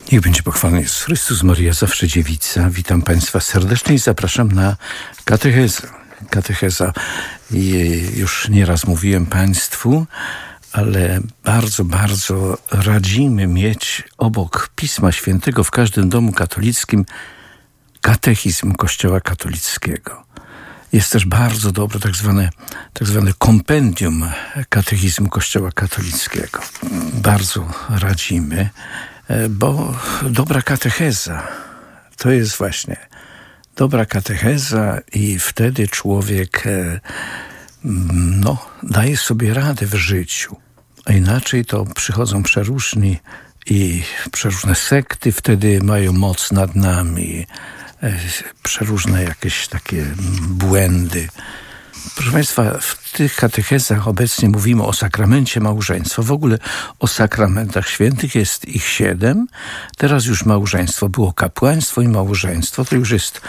Niech będzie pochwalony Jezus Chrystus, Maria zawsze dziewica. Witam Państwa serdecznie i zapraszam na katechezę. Katecheza, już nieraz mówiłem Państwu, ale bardzo, bardzo radzimy mieć obok Pisma Świętego w każdym domu katolickim katechizm Kościoła katolickiego. Jest też bardzo dobre tak zwane kompendium katechizmu Kościoła katolickiego. Bardzo radzimy, bo dobra katecheza to jest właśnie dobra katecheza i wtedy człowiek daje sobie radę w życiu. A inaczej to przychodzą przeróżni i przeróżne sekty wtedy mają moc nad nami. Przeróżne jakieś takie błędy. Proszę Państwa, w tych katechezach obecnie mówimy o sakramencie małżeństwa. W ogóle o sakramentach świętych jest ich 7. Teraz już małżeństwo. Było kapłaństwo i małżeństwo. To już jest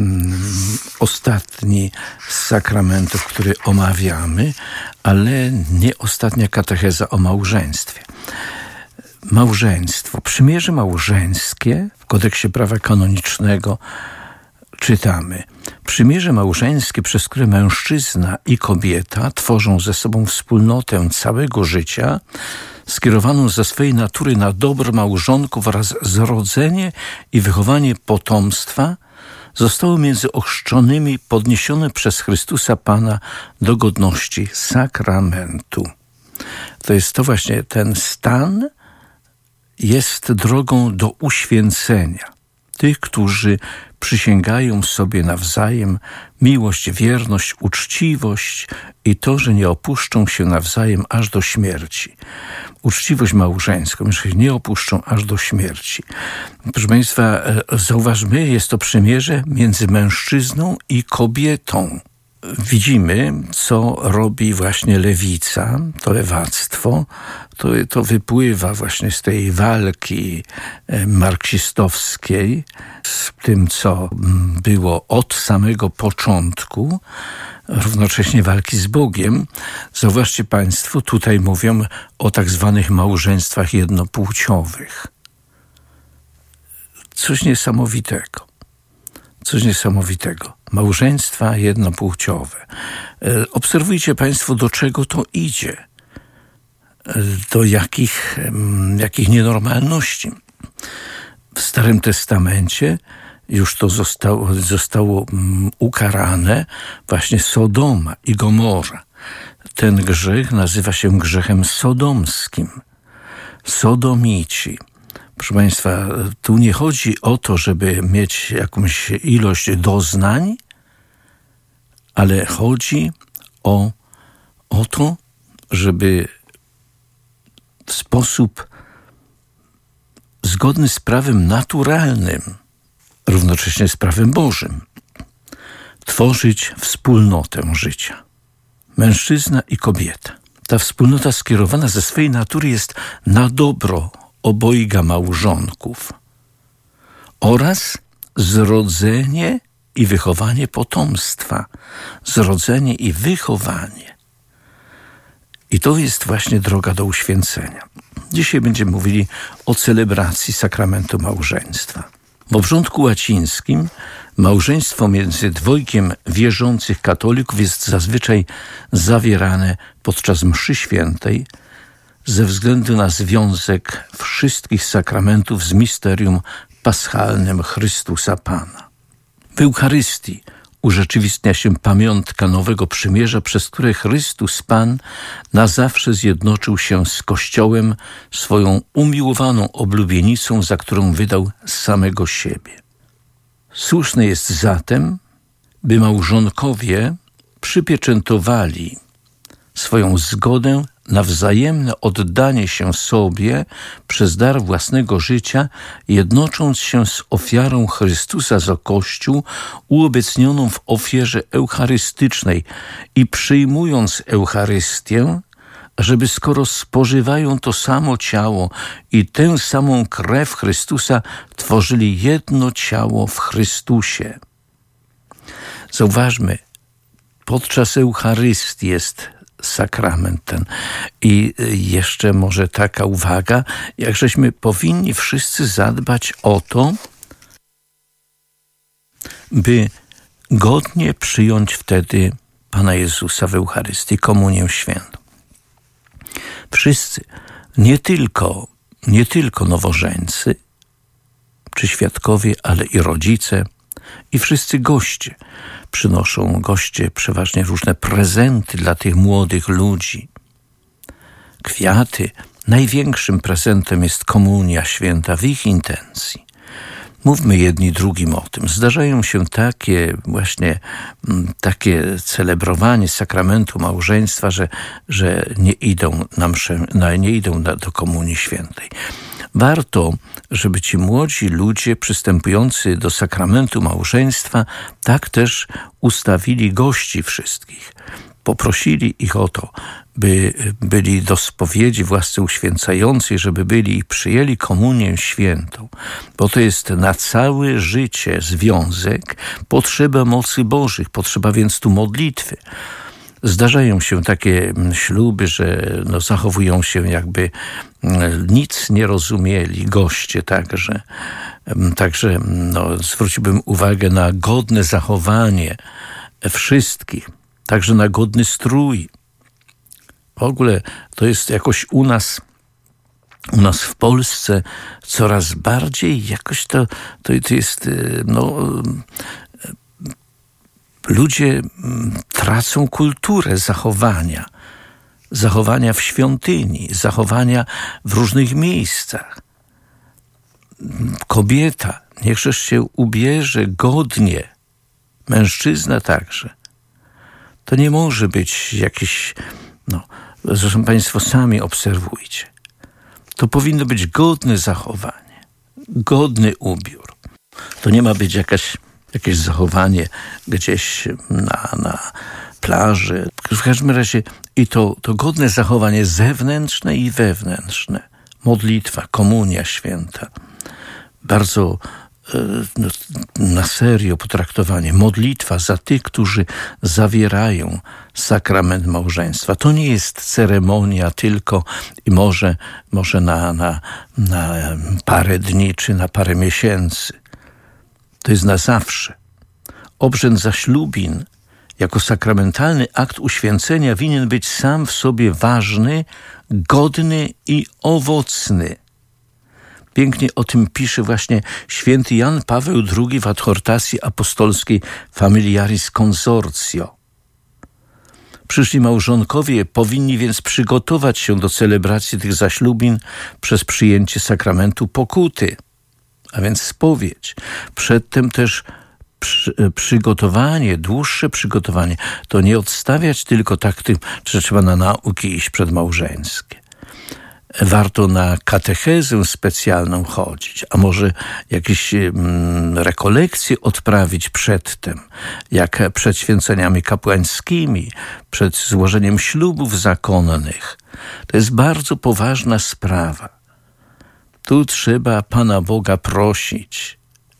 ostatni z sakramentów, który omawiamy, ale nie ostatnia katecheza o małżeństwie. Małżeństwo, przymierze małżeńskie w Kodeksie Prawa Kanonicznego czytamy: przymierze małżeńskie, przez które mężczyzna i kobieta tworzą ze sobą wspólnotę całego życia, skierowaną ze swej natury na dobro małżonków oraz zrodzenie i wychowanie potomstwa, zostało między ochrzczonymi podniesione przez Chrystusa Pana do godności sakramentu. To jest to właśnie ten stan, jest drogą do uświęcenia tych, którzy przysięgają sobie nawzajem miłość, wierność, uczciwość i to, że nie opuszczą się nawzajem aż do śmierci. Uczciwość małżeńską, że nie opuszczą aż do śmierci. Proszę Państwa, zauważmy, jest to przymierze między mężczyzną i kobietą. Widzimy, co robi właśnie lewica, to lewactwo. To wypływa właśnie z tej walki marksistowskiej, z tym, co było od samego początku, równocześnie walki z Bogiem. Zauważcie Państwo, tutaj mówią o tak zwanych małżeństwach jednopłciowych. Coś niesamowitego. Małżeństwa jednopłciowe. Obserwujcie Państwo, do czego to idzie. Do jakich nienormalności. W Starym Testamencie już to zostało ukarane właśnie Sodoma i Gomora. Ten grzech nazywa się grzechem sodomskim. Sodomici. Proszę Państwa, tu nie chodzi o to, żeby mieć jakąś ilość doznań, ale chodzi o to, żeby w sposób zgodny z prawem naturalnym, równocześnie z prawem Bożym, tworzyć wspólnotę życia. Mężczyzna i kobieta. Ta wspólnota skierowana ze swej natury jest na dobro obojga małżonków oraz zrodzenie i wychowanie potomstwa. Zrodzenie i wychowanie. I to jest właśnie droga do uświęcenia. Dzisiaj będziemy mówili o celebracji sakramentu małżeństwa. W obrządku łacińskim małżeństwo między dwojgiem wierzących katolików jest zazwyczaj zawierane podczas mszy świętej ze względu na związek wszystkich sakramentów z misterium paschalnym Chrystusa Pana. W Eucharystii urzeczywistnia się pamiątka nowego przymierza, przez które Chrystus Pan na zawsze zjednoczył się z Kościołem, swoją umiłowaną oblubienicą, za którą wydał samego siebie. Słuszne jest zatem, by małżonkowie przypieczętowali swoją zgodę na wzajemne oddanie się sobie przez dar własnego życia, jednocząc się z ofiarą Chrystusa za Kościół, uobecnioną w ofierze eucharystycznej i przyjmując Eucharystię, żeby skoro spożywają to samo ciało i tę samą krew Chrystusa, tworzyli jedno ciało w Chrystusie. Zauważmy, podczas Eucharystii jest sakrament ten. I jeszcze może taka uwaga, jakżeśmy powinni wszyscy zadbać o to, by godnie przyjąć wtedy Pana Jezusa w Eucharystii, komunię świętą. Wszyscy, nie tylko nowożeńcy czy świadkowie, ale i rodzice i wszyscy goście. Przynoszą goście przeważnie różne prezenty dla tych młodych ludzi. Kwiaty. Największym prezentem jest komunia święta w ich intencji. Mówmy jedni drugim o tym. Zdarzają się takie celebrowanie sakramentu małżeństwa, że nie idą do komunii świętej. Warto, żeby ci młodzi ludzie przystępujący do sakramentu małżeństwa tak też ustawili gości wszystkich. Poprosili ich o to, by byli do spowiedzi w łasce uświęcającej, żeby byli i przyjęli komunię świętą, bo to jest na całe życie związek, potrzeba mocy Bożych, potrzeba więc tu modlitwy. Zdarzają się takie śluby, że zachowują się jakby nic nie rozumieli goście także zwróciłbym uwagę na godne zachowanie wszystkich, także na godny strój. W ogóle to jest jakoś u nas w Polsce coraz bardziej jakoś to jest ludzie tracą kulturę zachowania w świątyni, zachowania w różnych miejscach. Kobieta, niechżeż się ubierze godnie, mężczyzna także. To nie może być jakieś, zresztą Państwo sami obserwujcie. To powinno być godne zachowanie, godny ubiór. To nie ma być jakieś zachowanie gdzieś na plaży. W każdym razie i to godne zachowanie zewnętrzne i wewnętrzne. Modlitwa, komunia święta. Bardzo na serio potraktowanie. Modlitwa za tych, którzy zawierają sakrament małżeństwa. To nie jest ceremonia tylko i może na parę dni czy na parę miesięcy. To jest na zawsze. Obrzęd zaślubin jako sakramentalny akt uświęcenia winien być sam w sobie ważny, godny i owocny. Pięknie o tym pisze właśnie święty Jan Paweł II w adhortacji apostolskiej Familiaris Consortio. Przyszli małżonkowie powinni więc przygotować się do celebracji tych zaślubin przez przyjęcie sakramentu pokuty, a więc spowiedź. Przedtem też dłuższe przygotowanie. To nie odstawiać tylko że trzeba na nauki iść przedmałżeńskie. Warto na katechezę specjalną chodzić, a może jakieś rekolekcje odprawić przedtem, jak przed święceniami kapłańskimi, przed złożeniem ślubów zakonnych. To jest bardzo poważna sprawa. Tu trzeba Pana Boga prosić.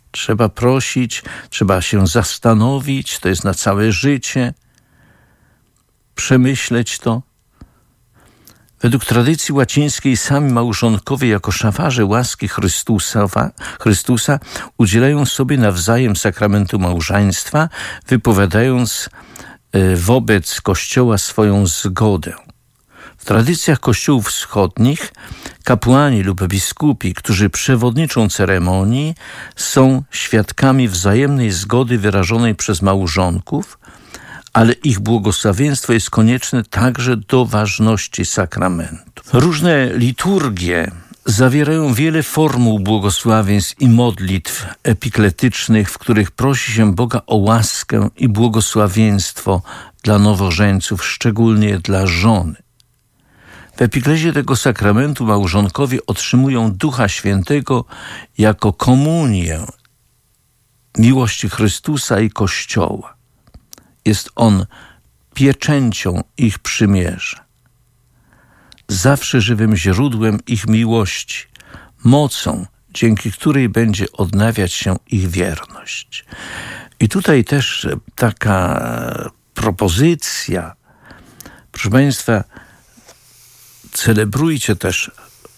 Trzeba się zastanowić, to jest na całe życie, przemyśleć to. Według tradycji łacińskiej sami małżonkowie jako szafarze łaski Chrystusa udzielają sobie nawzajem sakramentu małżeństwa, wypowiadając wobec Kościoła swoją zgodę. W tradycjach kościołów wschodnich kapłani lub biskupi, którzy przewodniczą ceremonii, są świadkami wzajemnej zgody wyrażonej przez małżonków, ale ich błogosławieństwo jest konieczne także do ważności sakramentu. Różne liturgie zawierają wiele formuł błogosławieństw i modlitw epikletycznych, w których prosi się Boga o łaskę i błogosławieństwo dla nowożeńców, szczególnie dla żony. W epiklezie tego sakramentu małżonkowie otrzymują Ducha Świętego jako komunię miłości Chrystusa i Kościoła. Jest On pieczęcią ich przymierza, zawsze żywym źródłem ich miłości, mocą, dzięki której będzie odnawiać się ich wierność. I tutaj też taka propozycja, Proszę Państwa, celebrujcie też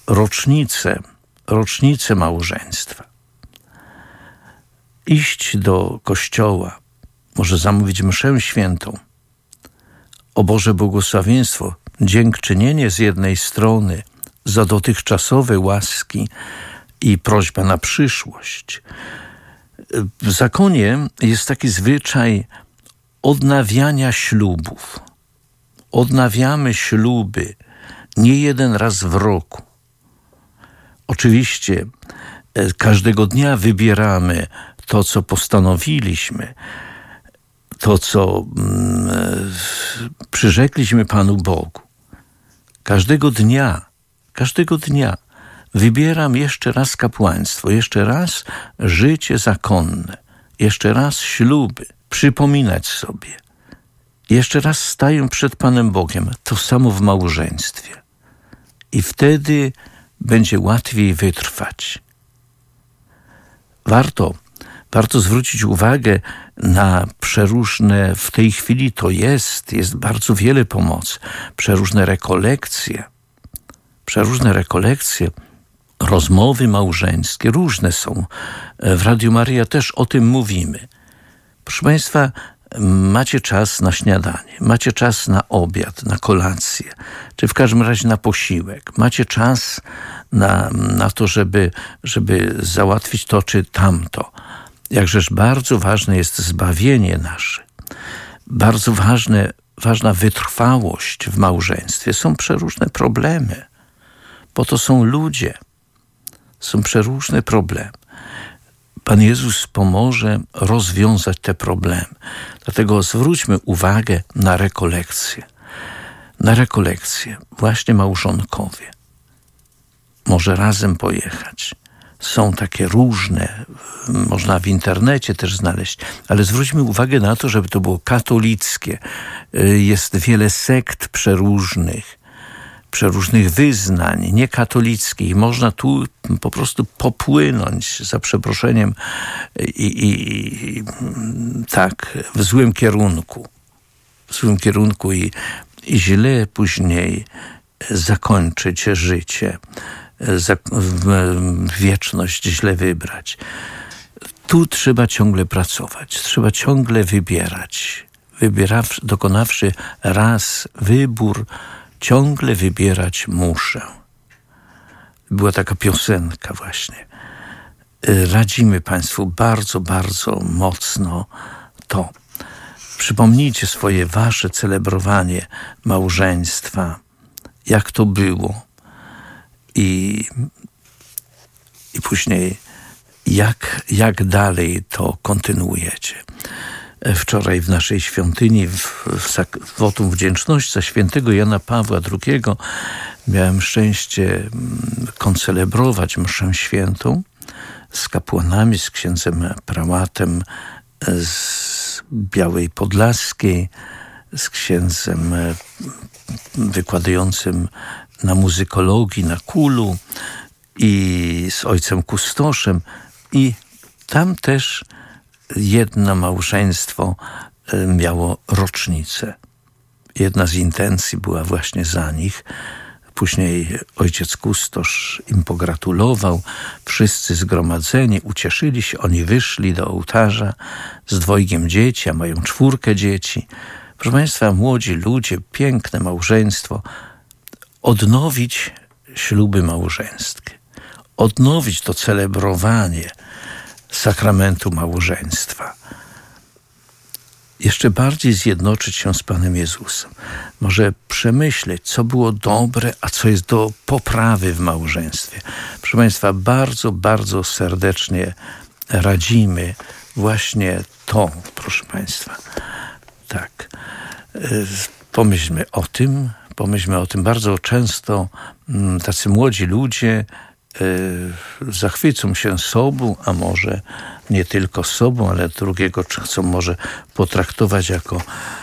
rocznicę małżeństwa. Iść do kościoła, może zamówić mszę świętą, o Boże błogosławieństwo, dziękczynienie z jednej strony za dotychczasowe łaski i prośba na przyszłość. W zakonie jest taki zwyczaj odnawiania ślubów. Odnawiamy śluby nie jeden raz w roku. Oczywiście każdego dnia wybieramy to, co postanowiliśmy, to, co przyrzekliśmy Panu Bogu. Każdego dnia wybieram jeszcze raz kapłaństwo, jeszcze raz życie zakonne, jeszcze raz śluby, przypominać sobie. Jeszcze raz staję przed Panem Bogiem, to samo w małżeństwie. I wtedy będzie łatwiej wytrwać. Warto zwrócić uwagę na przeróżne, w tej chwili to jest bardzo wiele pomocy, przeróżne rekolekcje, rozmowy małżeńskie, różne są. W Radiu Maryja też o tym mówimy. Proszę Państwa, macie czas na śniadanie, macie czas na obiad, na kolację, czy w każdym razie na posiłek. Macie czas na to, żeby załatwić to czy tamto. Jakżeż bardzo ważne jest zbawienie nasze. Bardzo ważna wytrwałość w małżeństwie. Są przeróżne problemy. Po to są ludzie. Są przeróżne problemy. Pan Jezus pomoże rozwiązać te problemy. Dlatego zwróćmy uwagę na rekolekcje. Na rekolekcje. Właśnie małżonkowie. Może razem pojechać. Są takie różne, można w internecie też znaleźć, ale zwróćmy uwagę na to, żeby to było katolickie. Jest wiele sekt przeróżnych wyznań, niekatolickich. Można tu po prostu popłynąć, za przeproszeniem, i tak, w złym kierunku i źle później zakończyć życie. Wieczność źle wybrać. Tu trzeba ciągle pracować, trzeba ciągle wybierać. Dokonawszy raz wybór, ciągle wybierać muszę. Była taka piosenka właśnie. Radzimy Państwu bardzo, bardzo mocno to. Przypomnijcie swoje wasze celebrowanie małżeństwa, jak to było. I później jak dalej to kontynuujecie. Wczoraj w naszej świątyni w wotum wdzięczności za świętego Jana Pawła II miałem szczęście koncelebrować mszę świętą z kapłanami, z księdzem prałatem z Białej Podlaskiej, z księdzem wykładającym na muzykologii, na KUL-u i z ojcem kustoszem. I tam też jedno małżeństwo miało rocznicę. Jedna z intencji była właśnie za nich. Później ojciec kustosz im pogratulował. Wszyscy zgromadzeni ucieszyli się. Oni wyszli do ołtarza z 2 dzieci, a mają 4 dzieci. Proszę Państwa, młodzi ludzie, piękne małżeństwo. Odnowić śluby małżeńskie. Odnowić to celebrowanie sakramentu małżeństwa. Jeszcze bardziej zjednoczyć się z Panem Jezusem. Może przemyśleć, co było dobre, a co jest do poprawy w małżeństwie. Proszę Państwa, bardzo, bardzo serdecznie radzimy właśnie to, proszę Państwa. Tak. Pomyślmy o tym. Bardzo często tacy młodzi ludzie zachwycą się sobą, a może nie tylko sobą, ale drugiego chcą może potraktować jako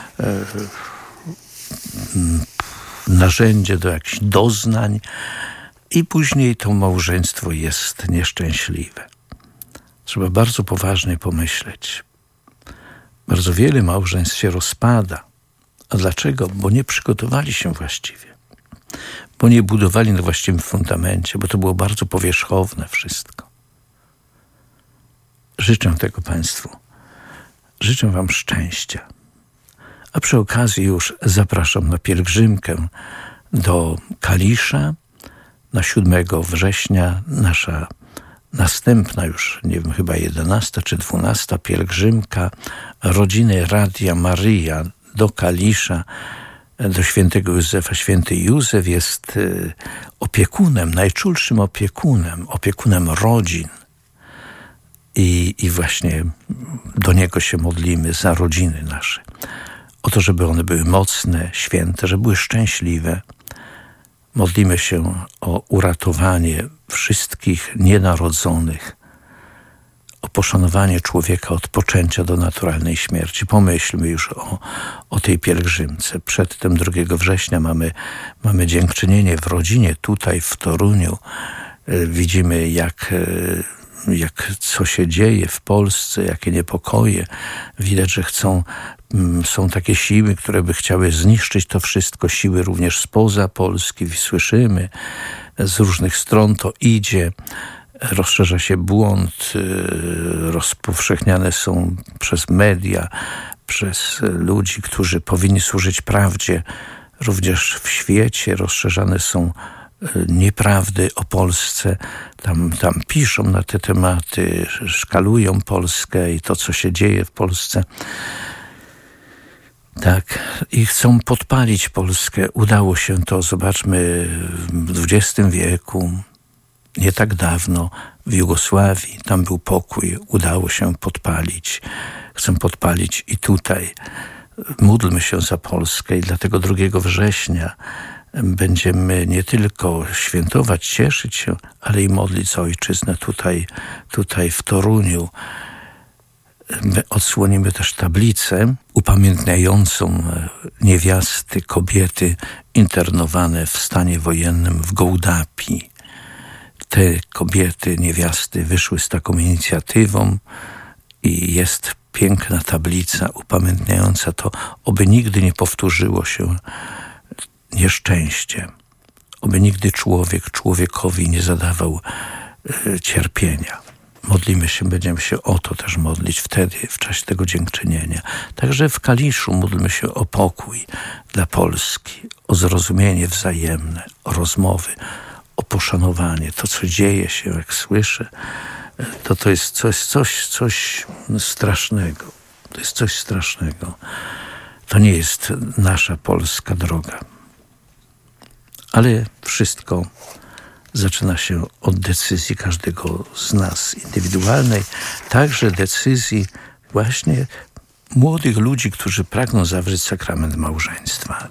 narzędzie do jakichś doznań i później to małżeństwo jest nieszczęśliwe. Trzeba bardzo poważnie pomyśleć. Bardzo wiele małżeństw się rozpada. A dlaczego? Bo nie przygotowali się właściwie. Bo nie budowali na właściwym fundamencie, bo to było bardzo powierzchowne wszystko. Życzę tego Państwu. Życzę Wam szczęścia. A przy okazji już zapraszam na pielgrzymkę do Kalisza na 7 września. Nasza następna już, nie wiem, chyba 11 czy 12 pielgrzymka rodziny Radia Maryja do Kalisza, do świętego Józefa. Święty Józef jest opiekunem, najczulszym opiekunem rodzin. I właśnie do Niego się modlimy za rodziny nasze. O to, żeby one były mocne, święte, żeby były szczęśliwe. Modlimy się o uratowanie wszystkich nienarodzonych, o poszanowanie człowieka od poczęcia do naturalnej śmierci. Pomyślmy już o tej pielgrzymce. Przedtem 2 września mamy dziękczynienie w rodzinie tutaj w Toruniu. Widzimy co się dzieje w Polsce, jakie niepokoje. Widać, że są takie siły, które by chciały zniszczyć to wszystko, siły również spoza Polski. Słyszymy, z różnych stron to idzie, rozszerza się błąd, rozpowszechniane są przez media, przez ludzi, którzy powinni służyć prawdzie. Również w świecie rozszerzane są nieprawdy o Polsce. Tam piszą na te tematy, szkalują Polskę i to, co się dzieje w Polsce. Tak, i chcą podpalić Polskę. Udało się to, zobaczmy, w XX wieku, nie tak dawno, w Jugosławii, tam był pokój, udało się podpalić. Chcą podpalić i tutaj. Módlmy się za Polskę i dlatego 2 września będziemy nie tylko świętować, cieszyć się, ale i modlić za ojczyznę tutaj w Toruniu. My odsłonimy też tablicę upamiętniającą niewiasty, kobiety internowane w stanie wojennym w Gołdapi. Te kobiety, niewiasty wyszły z taką inicjatywą i jest piękna tablica upamiętniająca to, oby nigdy nie powtórzyło się nieszczęście. Oby nigdy człowiekowi nie zadawał cierpienia. Modlimy się, będziemy się o to też modlić wtedy, w czasie tego dziękczynienia. Także w Kaliszu módlmy się o pokój dla Polski, o zrozumienie wzajemne, o rozmowy, o poszanowanie. To, co dzieje się, jak słyszę, to jest coś strasznego. To jest coś strasznego. To nie jest nasza polska droga. Ale wszystko zaczyna się od decyzji każdego z nas indywidualnej, także decyzji właśnie młodych ludzi, którzy pragną zawrzeć sakrament małżeństwa.